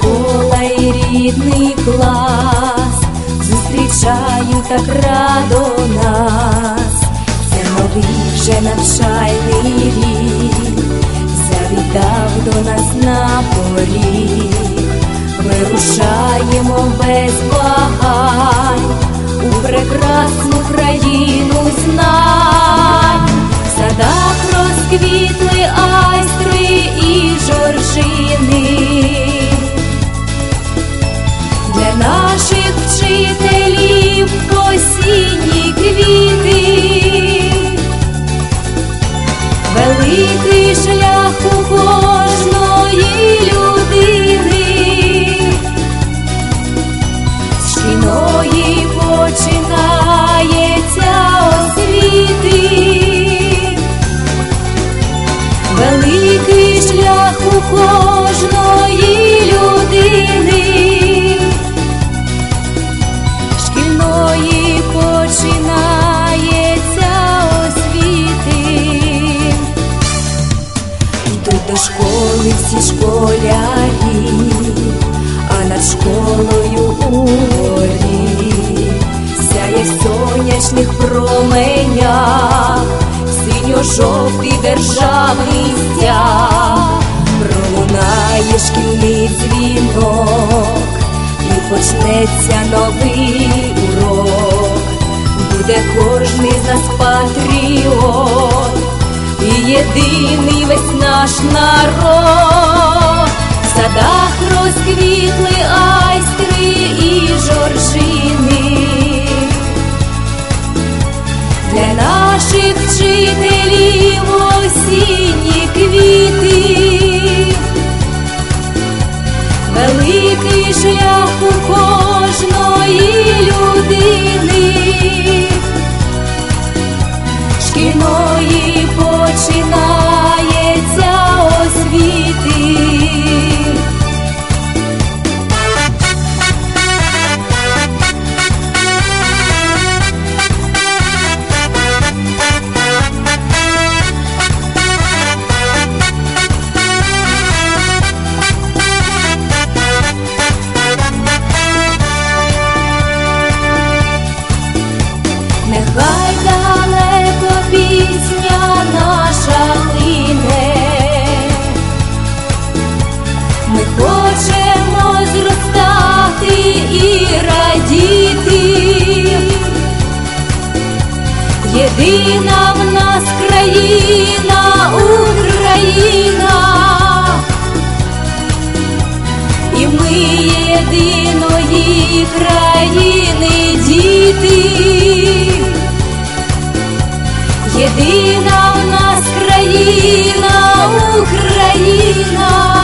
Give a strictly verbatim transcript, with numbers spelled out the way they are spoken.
школа і рідний клас зустрічають так радо нас. Це новий вже навчальний рік завітав до нас на поріг. Вирушаємо без вагань у прекрасну країну знань. В садах розквітли айстри і жоржини. Для наших вчителів осінні квіти. Великий шлях у кожної людини, з шкільної починається освіти. Великий шлях у кожної людини, з шкільної починається освіти. Йдуть до школи всі школярі, а над школою угорі сяє в сонячних променях синьо-жовтий державний стяг. Пролунає шкільний дзвінок і почнеться новий урок. Буде кожний з нас патріот і єдиний весь наш народ. В садах розквітли айстри і жоржини. Для наших вчителів осінні квіти. Великий шлях у кожної людини, з шкільної починається освіти. Нехай далеко пісня наша лине, ми хочемо зростати і радіти. Єдина в нас країна Україна, і ми єдиної країни діти. Єдина в нас країна Україна.